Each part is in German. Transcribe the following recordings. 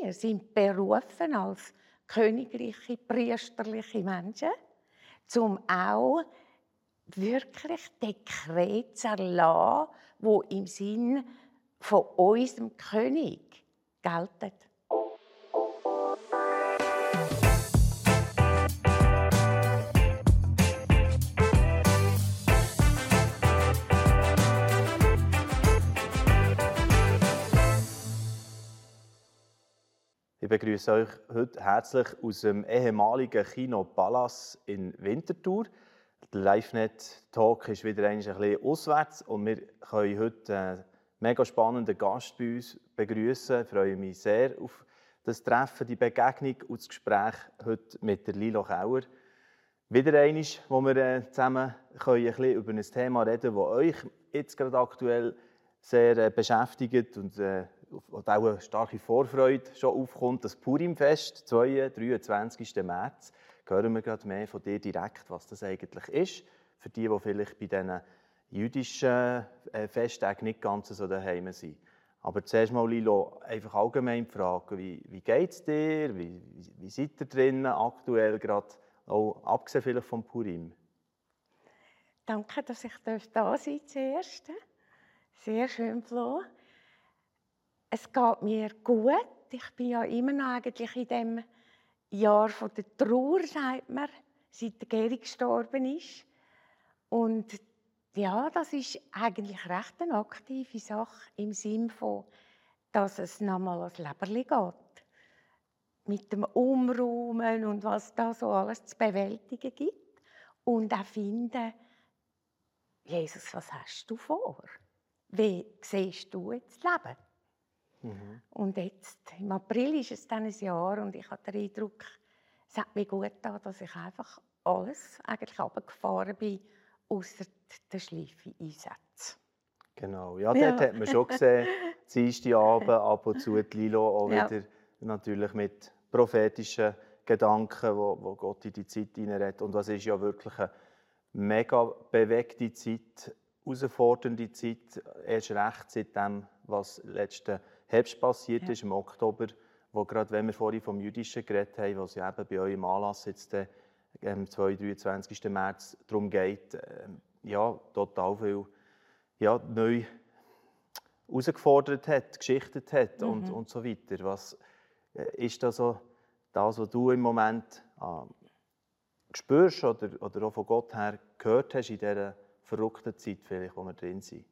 wir sind berufen als königliche, priesterliche Menschen, um auch wirklich Dekret zu erlassen, die im Sinn von unserem König gelten. Ich begrüße euch heute herzlich aus dem ehemaligen Kino Palace in Winterthur. Der LiveNet-Talk ist wieder ein bisschen auswärts und wir können heute einen mega spannenden Gast bei uns begrüßen. Ich freue mich sehr auf das Treffen, die Begegnung und das Gespräch heute mit der Lilo Kauer. Wieder einmal, wo wir zusammen ein bisschen über ein Thema reden, das euch jetzt gerade aktuell sehr beschäftigt und auch eine starke Vorfreude schon aufkommt. Das Purimfest, 23. März. Hören wir gerade mehr von dir direkt, was das eigentlich ist. Für die vielleicht bei diesen jüdischen Festtagen nicht ganz so daheim sind. Aber zuerst mal, Lilo, einfach allgemein die Frage, wie geht es dir? Wie seid ihr drinnen aktuell, gerade auch abgesehen vielleicht vom Purim? Danke, dass ich da sein darf zuerst. Sehr schön, Flo. Es geht mir gut. Ich bin ja immer noch eigentlich in dem Jahr von der Trauer, sagt man, seit der Geri gestorben ist. Und ja, das ist eigentlich recht eine aktive Sache im Sinne von, dass es nochmal ans Leberli geht. Mit dem Umräumen und was da so alles zu bewältigen gibt. Und auch finden, Jesus, was hast du vor? Wie siehst du jetzt das Leben? Mhm. Und jetzt, im April ist es dann ein Jahr und ich habe den Eindruck, es hat mir gut getan, dass ich einfach alles eigentlich runtergefahren bin, ausser den Schleife-Einsätzen. Genau, ja, dort hat man schon gesehen, Dienstag Abend ab und zu die Lilo auch wieder natürlich mit prophetischen Gedanken, wo Gott in die Zeit hineinredet. Und das ist ja wirklich eine mega bewegte Zeit, herausfordernde Zeit, erst recht seitdem, was letzten Herbst passiert ist, im Oktober, wo gerade, wenn wir vorhin vom Jüdischen geredet haben, was ja eben bei euch im Anlass jetzt am 23. März darum geht, total viel neu herausgefordert hat, geschichtet hat und so weiter. Was ist da so das, was du im Moment spürst oder auch von Gott her gehört hast in dieser verrückten Zeit, vielleicht, wo wir drin sind?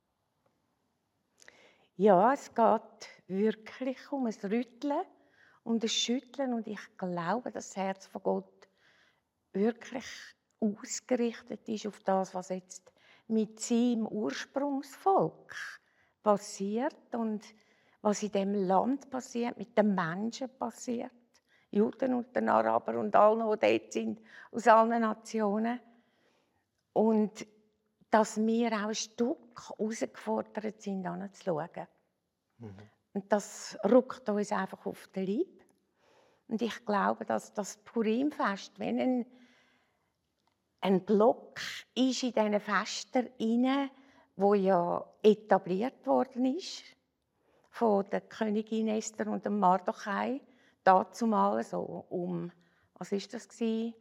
Ja, es geht wirklich um ein Rütteln, um das Schütteln. Und ich glaube, dass das Herz von Gott wirklich ausgerichtet ist auf das, was jetzt mit seinem Ursprungsvolk passiert und was in dem Land passiert, mit den Menschen passiert. Juden und den Araber und allen, die dort sind, aus allen Nationen. Und dass wir auch ein Stück herausgefordert sind, hinzuschauen. Und das rückt uns einfach auf den Leib. Und ich glaube, dass das Purimfest, wenn ein Block ist in diesen Festen inne, wo ja etabliert worden ist von der Königin Esther und dem Mardochai, dazumal so was ist das gewesen?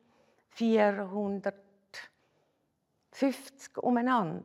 450 umeinander.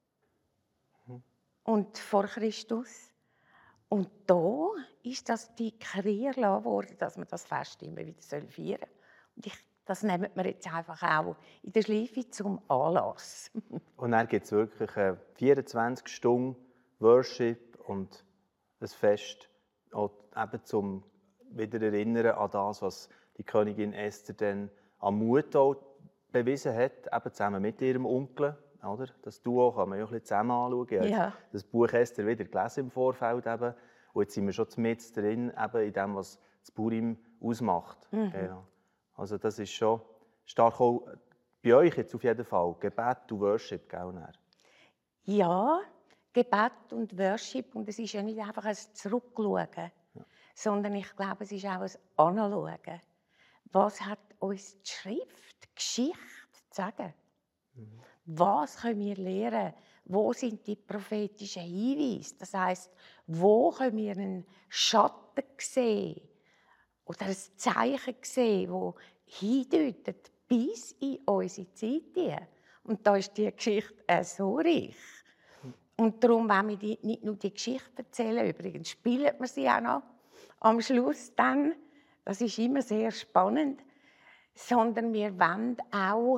Und vor Christus. Und da ist das deklariert worden, dass man das Fest immer wieder feiern soll. Und das nehmen wir jetzt einfach auch in der Schleife zum Anlass. Und dann gibt es wirklich 24 Stunden Worship und ein Fest, auch eben zum wieder erinnern an das, was die Königin Esther dann an Mut auch bewiesen hat, eben zusammen mit ihrem Onkel. Oder? Das Duo kann man ja ein bisschen zusammen anschauen. Ich habe das Buch Esther wieder gelesen im Vorfeld. Eben. Und jetzt sind wir schon mit drin, eben in dem, was das Purim ausmacht. Ja. Also das ist schon stark auch bei euch jetzt auf jeden Fall. Gebet und Worship, gell? Ja, Gebet und Worship. Und es ist ja nicht einfach ein Zurückschauen, sondern ich glaube, es ist auch ein Anschauen. Was hat uns die Schrift, die Geschichte zu sagen? Was können wir lernen wo sind die prophetischen Hinweise? Das heisst, wo können wir einen Schatten sehen oder ein Zeichen sehen, das hindeutet bis in unsere Zeit hinein. Und da ist die Geschichte so reich. Und darum wollen wir nicht nur die Geschichte erzählen, übrigens spielen wir sie auch noch am Schluss dann. Das ist immer sehr spannend. Sondern wir wollen auch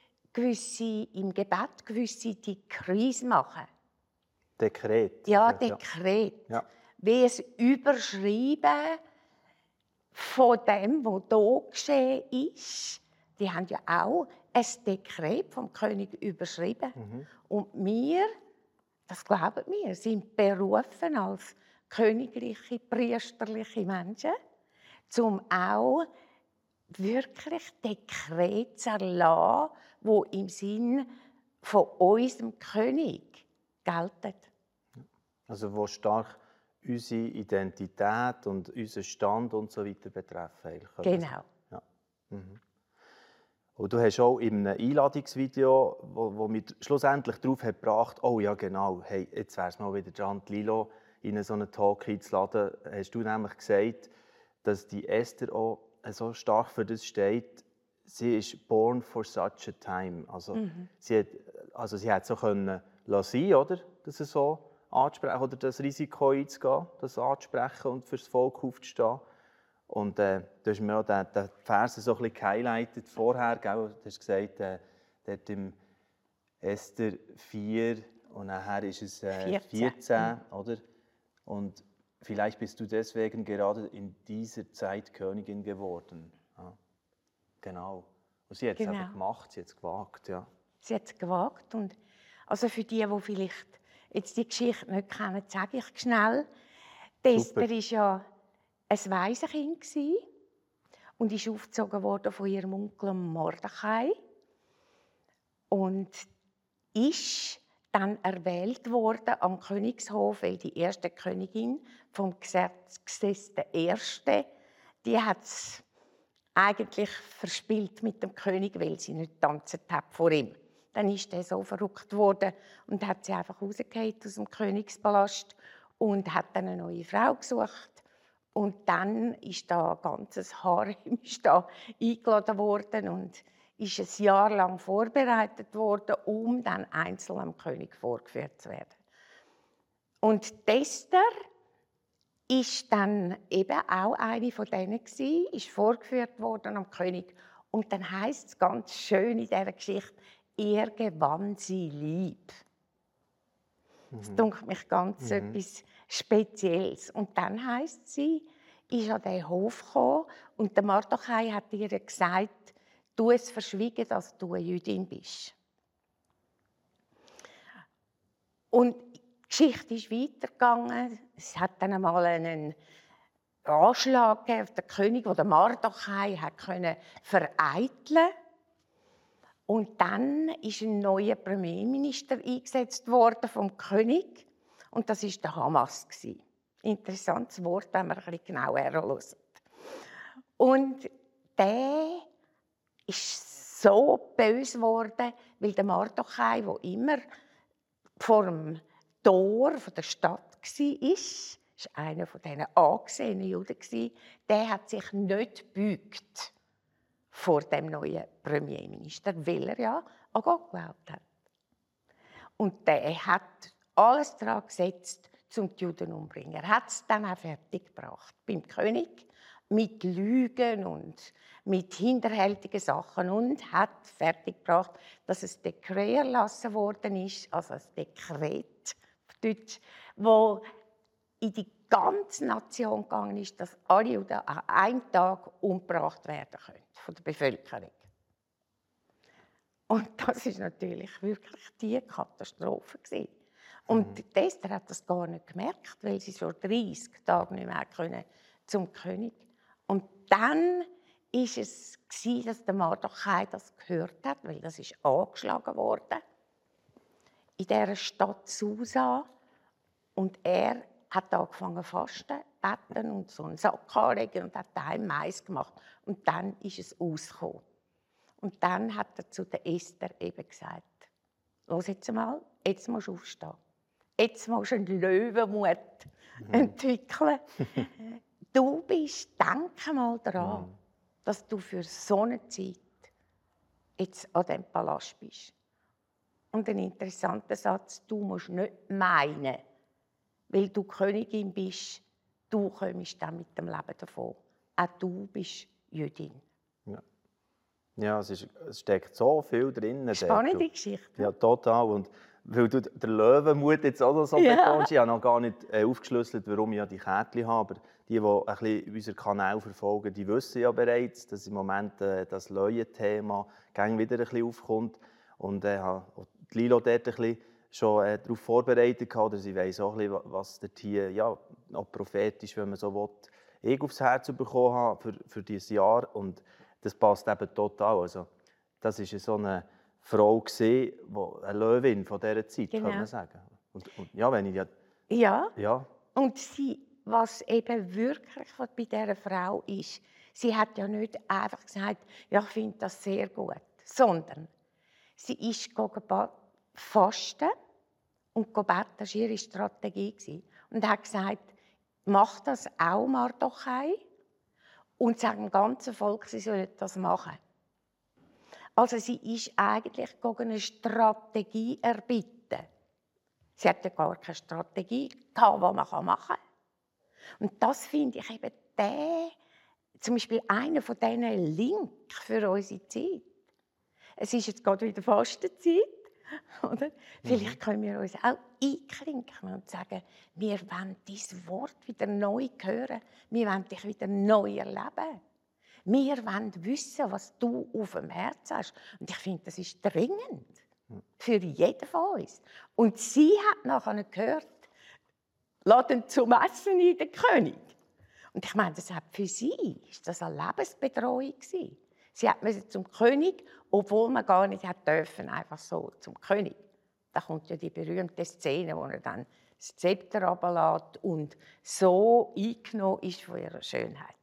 im Gebet gewisse Dekrees machen. Dekret. Ja, Dekret. Ja. Wie es Überschreiben von dem, was hier geschehen ist. Die haben ja auch ein Dekret vom König überschrieben. Und wir, das glauben wir, sind berufen als königliche, priesterliche Menschen, um auch wirklich Dekret zu erlassen, die im Sinn von unserem König gelten. Also wo stark unsere Identität und unseren Stand und so weiter betreffen. Genau. Ja. Und du hast auch in einem Einladungsvideo, wo mich schlussendlich darauf gebracht hat, oh ja genau, hey, jetzt wäre es mal wieder dran, Lilo in so einen Talk einzuladen, hast du nämlich gesagt, dass die Esther auch so stark für das steht, sie ist born for such a time. Also, sie hat so können lassen, oder? Dass sie so ansprechen oder das Risiko einzugehen, das anzusprechen und fürs Volk aufzustehen. Und du hast mir auch den Vers so ein bisschen gehighlightet vorher, gell? Du hast gesagt, dort im Esther 4 und nachher ist es 14, oder? Und vielleicht bist du deswegen gerade in dieser Zeit Königin geworden. Ja. Genau. Und sie hat es einfach gemacht, sie hat es gewagt. Ja. Sie hat es gewagt. Und also für die vielleicht jetzt die Geschichte nicht kennen, sage ich schnell. Esther war ja ein Waisenkind und ist aufgezogen worden von ihrem Onkel Mordechai. Und ist dann erwählt worden am Königshof, weil die erste Königin vom Xerxes I., die hat es eigentlich verspielt mit dem König, weil sie nicht getanzt hat vor ihm. Dann ist er so verrückt worden und hat sie einfach rausgehauen aus dem Königspalast und hat dann eine neue Frau gesucht. Und dann ist da ein ganzes Harem eingeladen worden und ist ein Jahr lang vorbereitet worden, um dann einzeln am König vorgeführt zu werden. Und Esther ist dann eben auch eine von denen gewesen, ist vorgeführt worden am König. Und dann heisst es ganz schön in dieser Geschichte, er gewann sie lieb. Das dünkt mich ganz etwas Spezielles. Und dann heisst sie, ist an den Hof gekommen und der Mordechai hat ihr gesagt, du es verschwiegen, dass du eine Jüdin bist. Und die Geschichte ist weitergegangen. Es hat dann einmal einen Anschlag gegeben auf den König, den der Mordechai vereiteln konnte. Und dann ist ein neuer Premierminister eingesetzt worden vom König. Und das war der Hamas. Interessantes Wort, wenn man ein bisschen genauer hört. Und der ist so böse geworden, weil der Mordechai, der immer vor dem Tor der Stadt war einer von diesen angesehenen Juden, der hat sich nicht gebeugt vor dem neuen Premierminister, weil er ja an Gott geglaubt hat. Und der hat alles daran gesetzt, um die Juden umzubringen. Er hat es dann auch fertiggebracht beim König mit Lügen und mit hinterhältigen Sachen und hat fertiggebracht, dass es Dekret erlassen worden ist, also ein Dekret auf Deutsch, wo in die ganze Nation gegangen ist, dass alle Juden an einem Tag umgebracht werden können von der Bevölkerung. Und das ist natürlich wirklich die Katastrophe gewesen. Und Esther hat das gar nicht gemerkt, weil sie schon 30 Tage nicht mehr zum König. Und dann ist es gewesen, dass der Mordechai das gehört hat, weil das ist angeschlagen worden in dieser Stadt Susa. Und er hat angefangen zu fasten, beten und so einen Sack anlegen und hat daheim Mais gemacht. Und dann ist es ausgekommen. Und dann hat er zu der Esther eben gesagt, «Los jetzt mal, jetzt musst du aufstehen. Jetzt musst du einen Löwenmut entwickeln. Denke mal daran, dass du für so eine Zeit jetzt an diesem Palast bist. Und ein interessanter Satz, du musst nicht meinen, weil du Königin bist, du kommst dann mit dem Leben davon. Auch du bist Jüdin. Ja, es steckt so viel drin. Spannende Geschichte. Ja, total. Und weil du den Löwenmut jetzt auch noch so betonst, ich habe noch gar nicht aufgeschlüsselt, warum ich die Kärtchen habe. Aber die ein bisschen unseren Kanal verfolgen, die wissen ja bereits, dass im Moment das Löwen-Thema wieder ein bisschen aufkommt. Und habe die Lilo dort ein bisschen schon darauf vorbereitet, oder sie weiss auch ein bisschen, was dort hier ja, auch prophetisch, wenn man so will, ich aufs Herz bekommen habe für dieses Jahr. Und das passt eben total. Also, das war so eine Frau, eine Löwin von dieser Zeit, Genau. kann man sagen. Und ja, wenn ich ja. Und was eben wirklich bei dieser Frau ist, sie hat ja nicht einfach gesagt, ja, ich finde das sehr gut, sondern sie ist fasten und beten, das war ihre Strategie. Und hat gesagt, mach das auch mal doch ein und sag dem ganzen Volk, sie sollen das machen. Also sie ist eigentlich eine Strategie erbitten. Sie hatte gar keine Strategie, die man machen kann. Und das finde ich eben zum Beispiel einer von diesen Links für unsere Zeit. Es ist jetzt gerade wieder Fastenzeit, oder? Vielleicht können wir uns auch einklinken und sagen, wir wollen dein Wort wieder neu hören, wir wollen dich wieder neu erleben. Wir wollen wissen, was du auf dem Herzen hast. Und ich finde, das ist dringend für jeden von uns. Und sie hat nachher gehört, lass ihn zum Essen in den König. Und ich meine, das hat für sie ist das eine Lebensbedrohung gewesen. Sie musste zum König, obwohl man gar nicht dürfen, einfach so zum König. Da kommt ja die berühmte Szene, wo er dann das Zepter runterlässt und so eingenommen ist von ihrer Schönheit.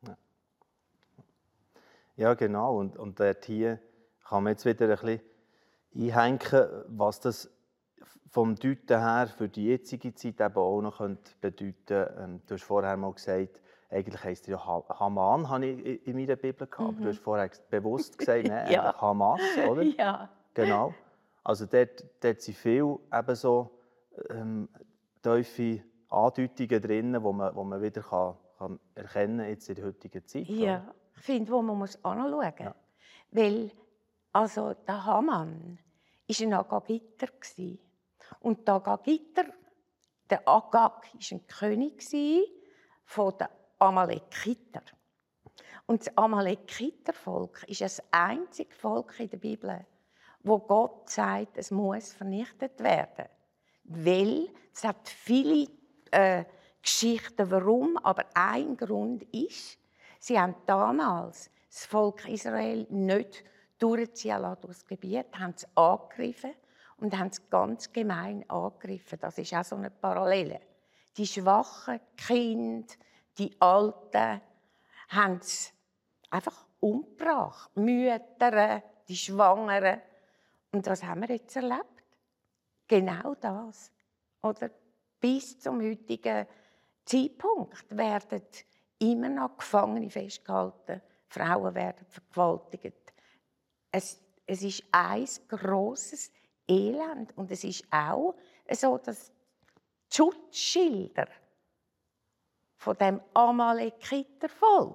Ja, genau. Und dort hier kann man jetzt wieder ein bisschen einhängen, was das vom Deuten her für die jetzige Zeit eben auch noch bedeuten könnte. Du hast vorher mal gesagt, eigentlich heisst es ja Haman, habe ich in meiner Bibel gehabt. Aber du hast vorher bewusst gesagt, nein, Ja. Hamas, oder? Ja. Genau. Also dort sind viele eben so tiefe Andeutungen drin, die man wieder kann erkennen jetzt in der heutigen Zeit. Ja, oder? ich finde, wo man anschauen muss. Ja. Weil also der Haman war ein Agagiter. Und der Agagiter, der Agag, war ein König von den Amalekiter. Und das Amalekitervolk ist das einzige Volk in der Bibel, wo Gott sagt, es muss vernichtet werden. Weil es hat viele Geschichten, warum, aber ein Grund ist, sie haben damals das Volk Israel nicht durchziehen lassen durchs Gebiet, haben es angegriffen und haben es ganz gemein angegriffen. Das ist auch so eine Parallele. Die schwachen Kinder, die Alten, haben es einfach umgebracht. Mütter, die Schwangeren. Und was haben wir jetzt erlebt? Genau das. Oder bis zum heutigen Zeitpunkt werden immer noch Gefangene festgehalten. Frauen werden vergewaltigt. Es ist ein grosses Elend. Und es ist auch so, dass die Schutzschilder von dem Amalekitervolk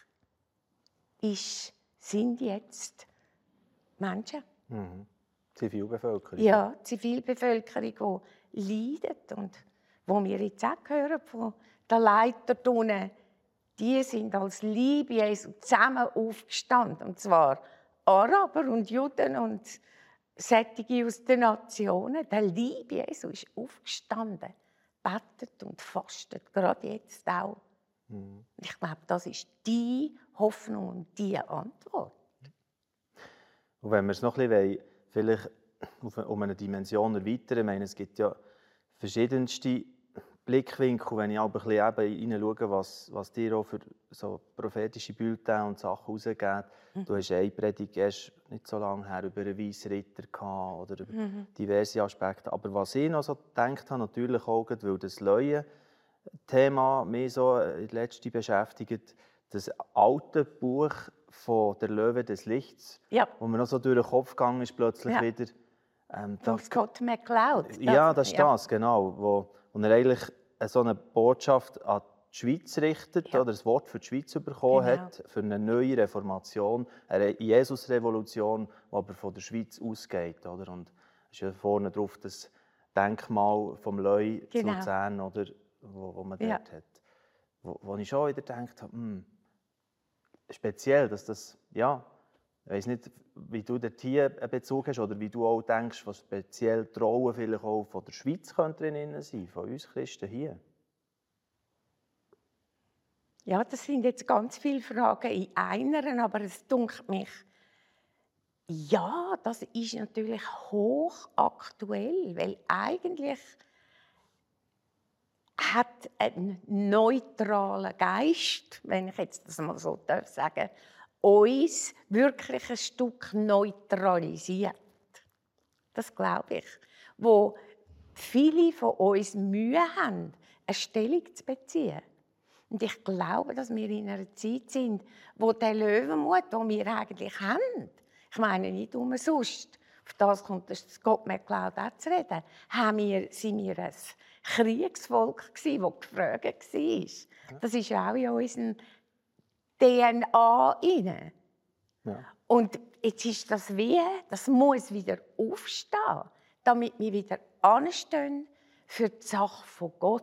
sind jetzt Menschen. Zivilbevölkerung. Ja, die Zivilbevölkerung, die leidet. Und wo wir jetzt auch hören von den Leitern, die sind als Liebe Jesu zusammen aufgestanden. Und zwar Araber und Juden und solche aus den Nationen. Der Liebe Jesu ist aufgestanden, betet und fastet, gerade jetzt auch. Ich glaube, das ist die Hoffnung und die Antwort. Und wenn wir es noch ein bisschen vielleicht um eine Dimension erweitern, ich meine, es gibt ja verschiedenste Blickwinkel, wenn ich aber ein bisschen eben hineinschaue, was dir auch für so prophetische Bulletins und Sachen rausgeben. Du hast eine Predigt erst nicht so lange her über einen Weissritter gehabt oder über diverse Aspekte. Aber was ich noch so gedacht habe, natürlich auch, gerade weil das Löwen-Thema mich so letzte beschäftigt, das alte Buch von «Der Löwe des Lichts», Ja. wo mir noch so durch den Kopf gegangen ist, plötzlich Ja. wieder. Von Scott McCloud. Ja, das ist das, genau. Wo er eigentlich so eine Botschaft an die Schweiz richtet, Ja. oder ein Wort für die Schweiz bekommen Genau. hat, für eine neue Reformation, eine Jesus-Revolution, die aber von der Schweiz ausgeht. Oder? Und es ist ja vorne drauf das Denkmal vom Leu zu Genau. Luzern, oder, wo man Ja. dort hat. Wo ich schon wieder gedacht habe, speziell, dass das, ja, ich weiss nicht, wie du dort hier einen Bezug hast oder wie du auch denkst, was speziell die Rolle vielleicht auch von der Schweiz könnte drin sein, von uns Christen hier. Ja, das sind jetzt ganz viele Fragen in einer, aber es dunkelt mich, ja, das ist natürlich hochaktuell, weil eigentlich hat ein neutraler Geist, wenn ich jetzt das mal so sagen darf, uns wirklich ein Stück neutralisiert. Das glaube ich. Wo viele von uns Mühe haben, eine Stellung zu beziehen. Und ich glaube, dass wir in einer Zeit sind, wo der Löwenmut, den wir eigentlich haben, ich meine nicht umsonst, auf das kommt das Scott McCloud auch zu reden, sind wir ein Kriegsvolk gewesen, das gefragt war. Das ist ja auch in unserem DNA inne. Ja. Und jetzt ist das das muss wieder aufstehen, damit wir wieder anstehen für die Sache von Gott.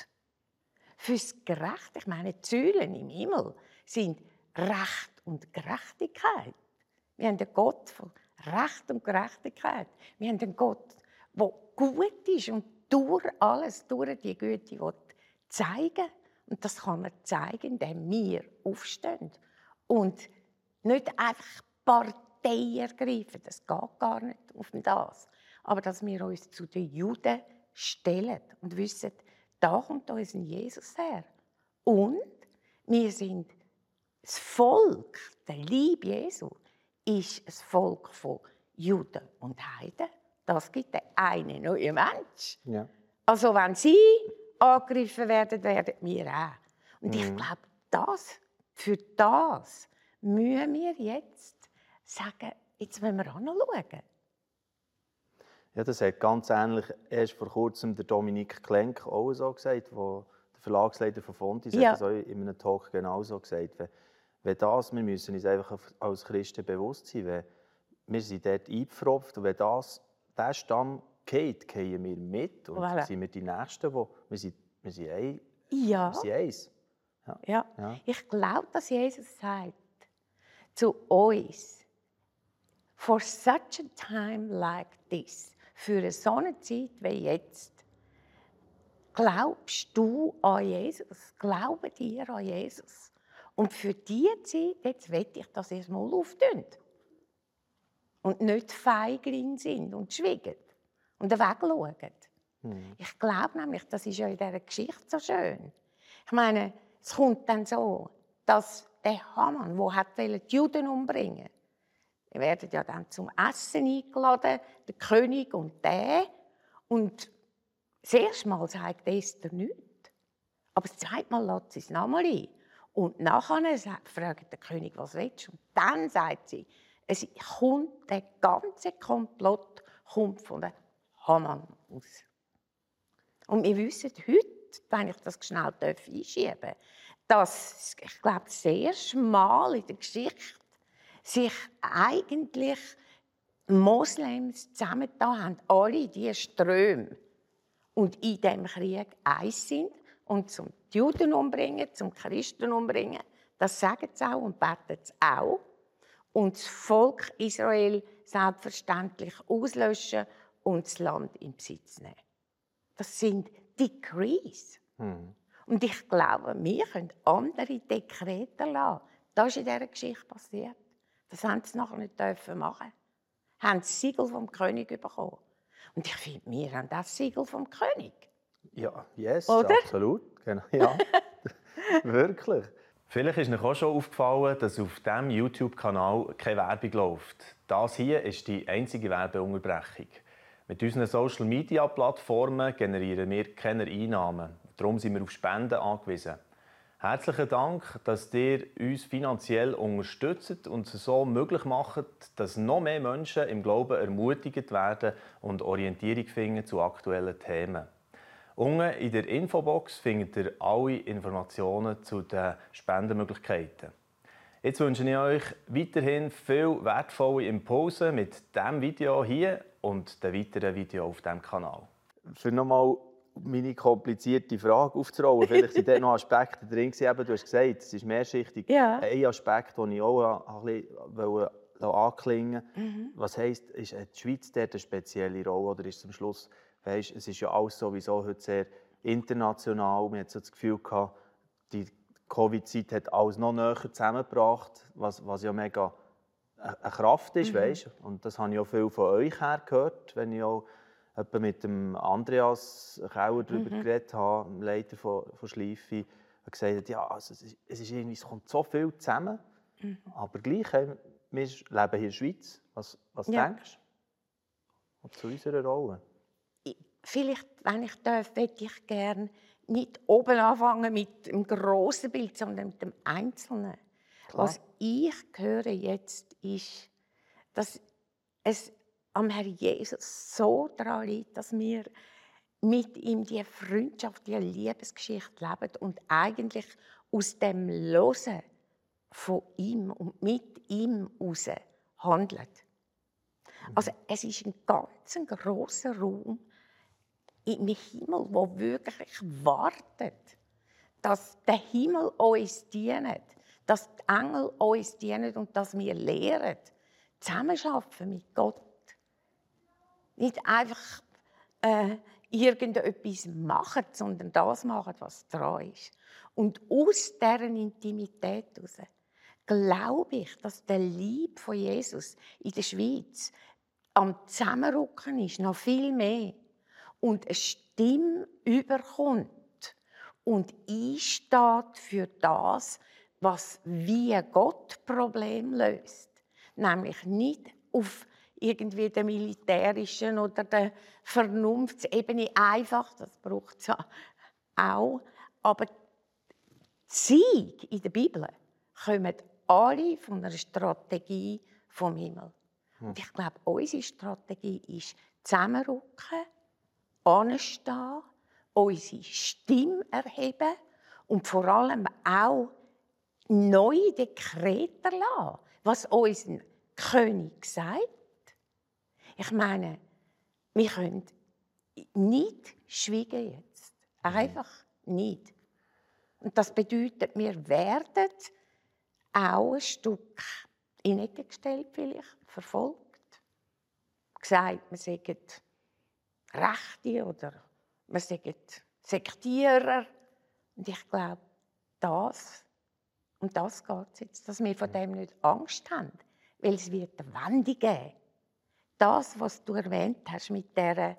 Fürs Gerecht. Ich meine, die Säulen im Himmel sind Recht und Gerechtigkeit. Wir haben einen Gott von Recht und Gerechtigkeit. Wir haben einen Gott, der gut ist und durch alles, durch die Güte zeigen. Und das kann er zeigen, indem wir aufstehen. Und nicht einfach Partei ergreifen, das geht gar nicht auf das. Aber dass wir uns zu den Juden stellen und wissen, da kommt unser Jesus her. Und wir sind das Volk, der Liebe Jesu, ist ein Volk von Juden und Heiden. Das gibt der eine neue Mensch. Ja. Also wenn sie angegriffen werden, werden wir auch. Und ich glaube, für das müssen wir jetzt sagen, jetzt müssen wir anschauen. Ja, das hat ganz ähnlich erst vor kurzem der Dominik Klenk auch so gesagt, der Verlagsleiter von Fontis, hat das auch in einem Talk genauso gesagt. Wir müssen uns einfach als Christen bewusst sein, wir sind dort eingepfropft und wenn dieser Stamm geht, gehen wir mit und sind wir die Nächsten, wir sind eins. Ja. Ich glaube, dass Jesus sagt zu uns, for such a time like this, für so eine Zeit wie jetzt, glaubst du an Jesus? Glauben dir an Jesus? Und für diese Zeit, jetzt will ich, dass ihr es mal auftut. Und nicht feigling sind und schweigen und wegschauen. Ich glaube nämlich, das ist ja in dieser Geschichte so schön. Ich meine, es kommt dann so, dass der Haman, der die Juden umbringen wollte, die werden ja dann zum Essen eingeladen, der König und der. Und das erste Mal sagt Esther nichts. Aber das zweite Mal lässt sie es nochmal ein. Und nachher fragt der König, was willst du? Und dann sagt sie, der ganze Komplott kommt von der Haman aus. Und wir wissen heute, wenn ich das schnell einschieben darf, dass, ich glaube, das erste Mal in der Geschichte sich eigentlich Moslems zusammengetan haben, alle diese Ströme, und in diesem Krieg eins sind und zum Juden umbringen, zum Christen umbringen, das sagen sie auch und beten sie auch. Und das Volk Israel selbstverständlich auslöschen und das Land in Besitz nehmen. Das sind Decrees. Und ich glaube, wir können andere Dekrete lassen. Das ist in dieser Geschichte passiert. Das haben sie nachher nicht machen. Haben das Siegel vom König bekommen. Und ich finde, wir haben das Siegel vom König. Ja, yes, Oder? absolut. Genau, ja, wirklich. Vielleicht ist euch auch schon aufgefallen, dass auf diesem YouTube-Kanal keine Werbung läuft. Das hier ist die einzige Werbeunterbrechung. Mit unseren Social-Media-Plattformen generieren wir keine Einnahmen. Darum sind wir auf Spenden angewiesen. Herzlichen Dank, dass ihr uns finanziell unterstützt und es so möglich macht, dass noch mehr Menschen im Glauben ermutigt werden und Orientierung finden zu aktuellen Themen. Unten in der Infobox findet ihr alle Informationen zu den Spendenmöglichkeiten. Jetzt wünsche ich euch weiterhin viel wertvolle Impulse mit diesem Video hier und den weiteren Videos auf diesem Kanal. Für nochmal meine komplizierte Frage aufzurollen, vielleicht sind dort noch Aspekte drin, eben, du hast gesagt, es ist mehrschichtig. Ja. Ein Aspekt, den ich auch ein bisschen anklingen wollte, was heisst, ist die Schweiz dort eine spezielle Rolle oder ist es am Schluss, weißt, es ist ja alles sowieso heute sehr international, man hat so das Gefühl gehabt, die Covid-Zeit hat alles noch näher zusammengebracht, was ja mega eine Kraft ist, weißt? Und das habe ich auch viel von euch her gehört, wenn ich auch etwa mit dem Andreas Kauer darüber geredet habe, dem Leiter von Schleifi, der gesagt hat, ja, also es ist irgendwie, es kommt so viel zusammen, aber gleich, wir leben hier in der Schweiz. Was denkst du zu unserer Rolle? Vielleicht, wenn ich darf, möchte ich gerne nicht oben anfangen mit dem grossen Bild, sondern mit dem Einzelnen. Klar. Was ich höre jetzt ist, dass es am Herrn Jesus so daran liegt, dass wir mit ihm die Freundschaft, die Liebesgeschichte leben und eigentlich aus dem Hören von ihm und mit ihm heraus handeln. Also es ist ein ganz grosser Raum im Himmel, wo wirklich wartet, dass der Himmel uns dient, dass die Engel uns dienen und dass wir lernen, zusammenarbeiten mit Gott. Nicht einfach irgendetwas machen, sondern das machen, was dran ist. Und aus dieser Intimität heraus glaube ich, dass der Lieb von Jesus in der Schweiz am Zusammenrücken ist, noch viel mehr. Und eine Stimme überkommt und einsteht für das, was wie Gott Problem löst. Nämlich nicht auf irgendwie der militärischen oder der Vernunftsebene einfach, das braucht es ja auch, aber die Siege in der Bibel kommen alle von einer Strategie vom Himmel. Und ich glaube, unsere Strategie ist zusammenrücken, anstehen, unsere Stimme erheben und vor allem auch neue Dekrete erlassen, was unser König sagt. Ich meine, wir können nicht schweigen jetzt. Einfach nicht. Und das bedeutet, wir werden auch ein Stück in Ecke gestellt, vielleicht verfolgt. Gesagt, wir seien Rechte oder wir seien Sektierer. Und ich glaube, das geht es jetzt, dass wir von dem nicht Angst haben, weil es wird eine Wende geben. Das, was du erwähnt hast mit dieser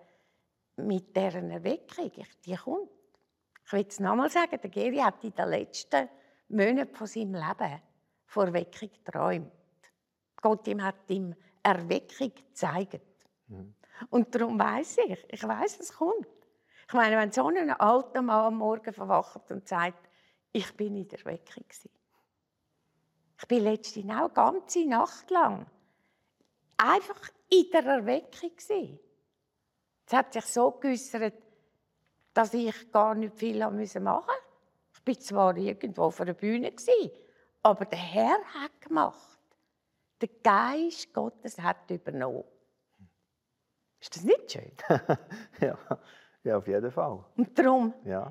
Erweckung, die kommt. Ich will es nochmal sagen, der Geri hat in den letzten Monaten von seinem Leben von Erweckung geträumt. Gott hat ihm Erweckung gezeigt. Und darum weiss ich weiss, es kommt. Ich meine, wenn so ein alter Mann am Morgen verwacht und sagt, ich bin in der Erweckung gewesen. Ich bin letzte auch eine ganze Nacht lang einfach in der Erweckung gewesen. Es hat sich so geäussert, dass ich gar nicht viel machen musste. Ich war zwar irgendwo auf einer Bühne, aber der Herr hat gemacht. Der Geist Gottes hat übernommen. Ist das nicht schön? Ja, auf jeden Fall. Und darum, Ja,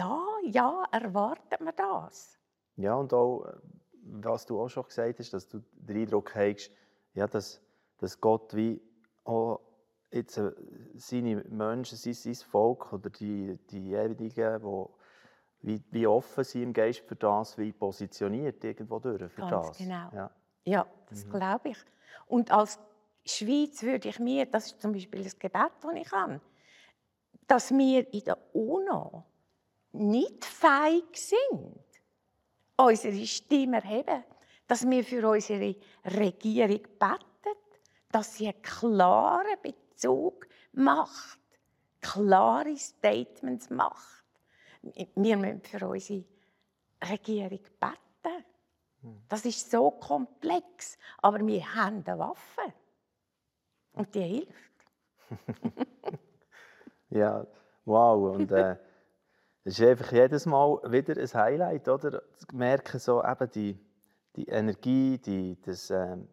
erwartet man das. ja, und auch, was du auch schon gesagt hast, dass du den Eindruck hast, ja, dass Gott wie auch jetzt seine Menschen, sein Volk oder diejenigen, die wie offen sind im Geist für das, wie positioniert irgendwo durch für Ganz das. genau. Ja, das glaube ich. Und als Schweiz würde ich mir, das ist zum Beispiel das Gebet, das ich habe, dass wir in der UNO nicht fähig sind, unsere Stimme zu erheben, dass wir für unsere Regierung beten, dass sie einen klaren Bezug macht, klare Statements macht. Wir müssen für unsere Regierung beten. Das ist so komplex, aber wir haben eine Waffe und die hilft. Ja, wow. Und es ist einfach jedes Mal wieder ein Highlight, oder? Zu merken, so eben die Energie, das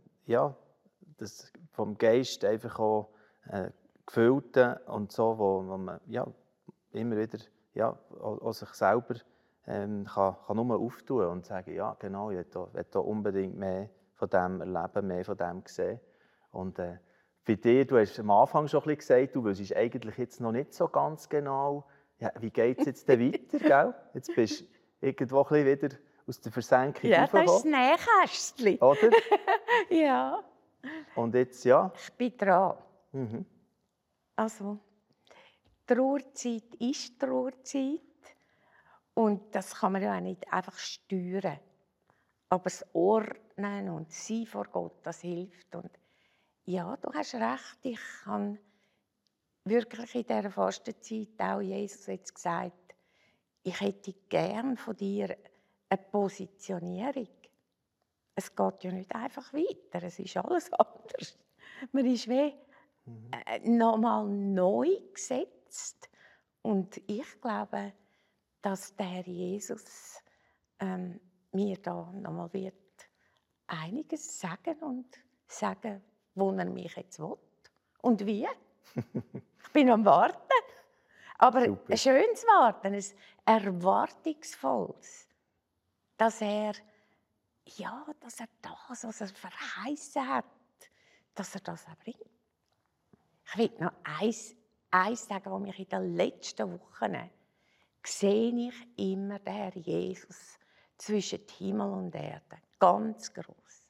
vom Geist einfach auch gefüllte und so, wo man ja, immer wieder auch sich selber kann nur auftun und sagen, ja genau, ich will da unbedingt mehr von dem erleben, mehr von dem sehen. Und bei dir, du hast am Anfang schon ein bisschen gesagt, du wüsstest eigentlich jetzt noch nicht so ganz genau, ja, wie geht es jetzt weiter, gell? Jetzt bist du irgendwo ein bisschen wieder aus der Versenkung rausgekommen. Das ist das Nähkästchen. Oder? Ja. Und jetzt, ja? Ich bin dran. Mhm. Also, Trauerzeit ist Trauerzeit. Und das kann man ja auch nicht einfach steuern. Aber das Ordnen und Sein vor Gott, das hilft. Und ja, du hast recht, ich habe wirklich in dieser Fastenzeit auch Jesus jetzt gesagt, ich hätte gern von dir eine Positionierung. Es geht ja nicht einfach weiter, es ist alles anders. Man ist wie nochmal neu gesetzt. Und ich glaube, dass der Jesus mir da nochmal wird einiges sagen und sagen, wo er mich jetzt will und wie. Ich bin am Warten. Aber Super. ein schönes Warten, ein erwartungsvolles, dass er das, was er verheißen hat, dass er das auch bringt. Ich will noch eins sagen, was mich in den letzten Wochen sehe ich immer den Herr Jesus zwischen Himmel und Erde. Ganz gross.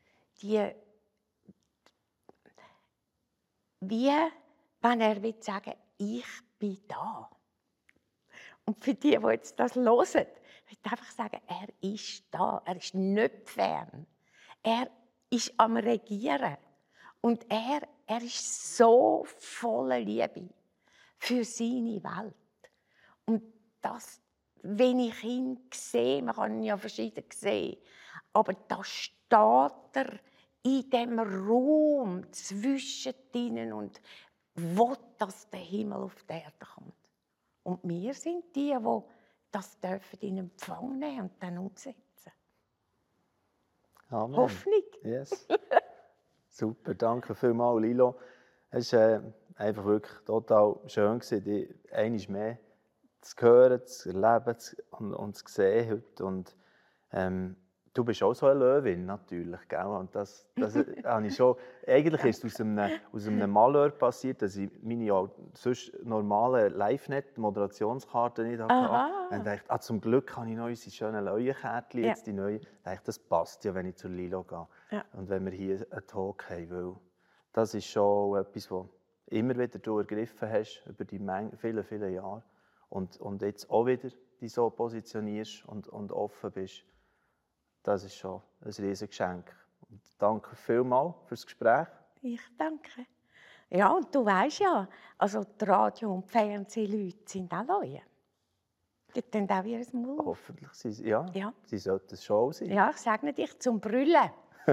Wie wenn er will sagen, ich bin da. Und für die jetzt das hören, will ich einfach sagen, er ist da. Er ist nicht fern. Er ist am Regieren. Und er ist so voller Liebe für seine Welt. Und das, wenn ich ihn sehe, man kann ihn ja verschieden sehen, aber da steht er in dem Raum zwischen ihnen und will, dass der Himmel auf die Erde kommt. Und wir sind die das dürfen in Empfang nehmen und dann umsetzen. Amen. Hoffnung. Yes. Super, danke vielmals, Lilo. Es war einfach wirklich total schön, dich einmal mehr zu hören, zu erleben und zu sehen heute. Und, du bist auch so eine Löwin, natürlich, gell? Und das habe ich schon. Eigentlich ist es aus einem Malheur passiert, dass ich meine sonst normalen Live-Net-Moderationskarten nicht hatte. Und dachte, zum Glück habe ich noch unsere schönen Leuenkärtchen, jetzt die neuen. Dachte, das passt ja, wenn ich zu Lilo gehe. Ja. Und wenn wir hier einen Talk haben, weil das ist schon etwas, was immer wieder du ergriffen hast über die vielen, vielen Jahre. Und jetzt auch wieder dich so positionierst und offen bist. Das ist schon ein riesiges Geschenk. Und danke vielmals für das Gespräch. Ich danke. Ja, und du weißt ja, also die Radio- und die Fernsehleute sind auch Leute. Die tun auch ihr Maul auf. Hoffentlich. Sie sollten es schon sein. Ja, ich segne dich zum Brüllen.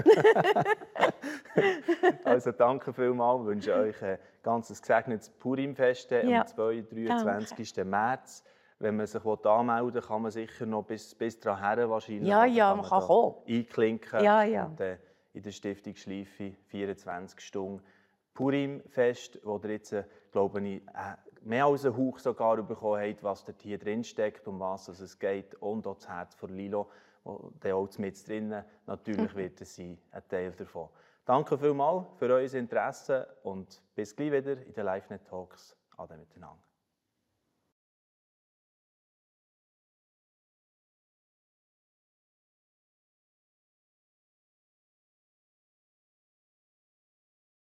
Also danke vielmals. Ich wünsche euch ein ganz gesegnetes Purimfest am 23. März. Wenn man sich anmelden will, kann man sicher noch bis daran her wahrscheinlich. Ja, man kann kommen. Einklinken. Ja. Und in der Stiftung Schleife 24 Stunden Purimfest, wo ihr jetzt, glaube ich, mehr als einen Hauch sogar bekommen habt, was dort hier drin steckt, um was es geht. Und auch das Herz von Lilo, der auch mit drinnen natürlich wird es sein, ein Teil davon. Danke vielmals für euer Interesse und bis gleich wieder in den Live-Net Talks. Ade miteinander.